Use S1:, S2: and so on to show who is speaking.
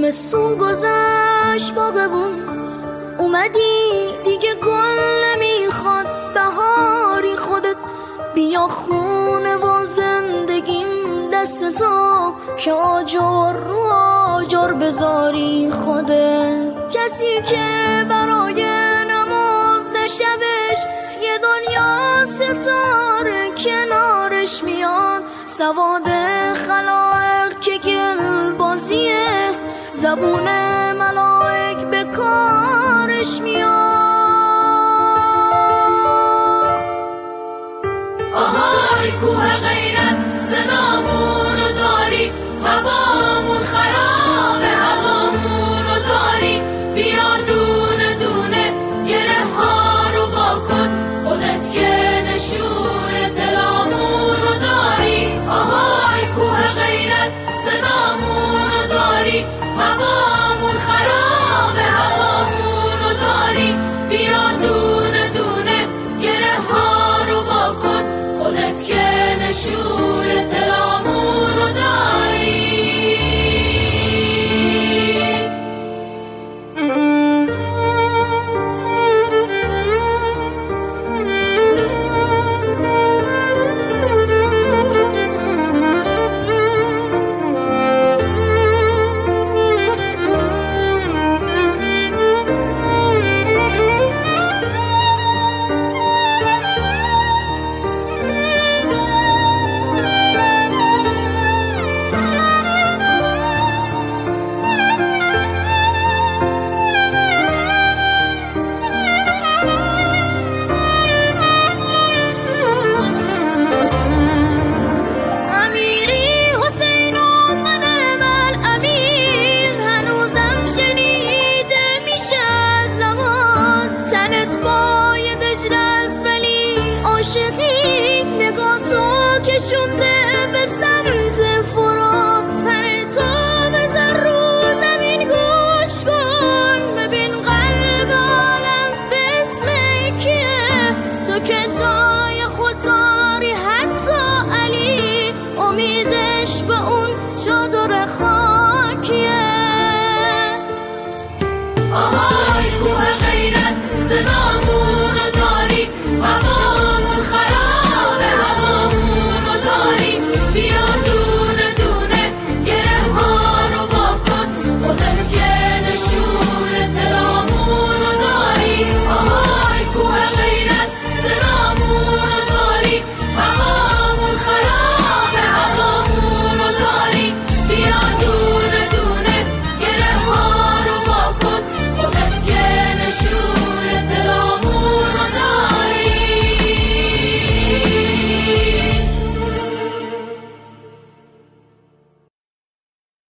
S1: زمستون گذشت باغبون اومدی دیگه گل نمیخواد بهاری خودت بیا خونه و زندگیم دست تو که آجر رو آجر بذاری خودت کسی که برای نماز شبش یه دنیا ستاره کنارش میاد سواد خلائق که گل بازیه زبون ملائک به کارش میاد
S2: آهای کوه غیرت صدامونو داری هوامون خرابه هوامونو داری بیا دونه دونه گره ها رو واکن خودت که نشون دلامونو داری آهای کوه غیرت صدامونو داری هوامون خرابه هوامونو داری بیا دونه دونه گره ها رو واکن خودت که نشون دلامونو داری شونده به سمت فراف سر تو بذار رو زمین گوش کن ببین قلب عالم به اسم کیه تو که جای خود داری حتی علی امیدش به اون چادر خاکیه آهای کوه غیرت صدا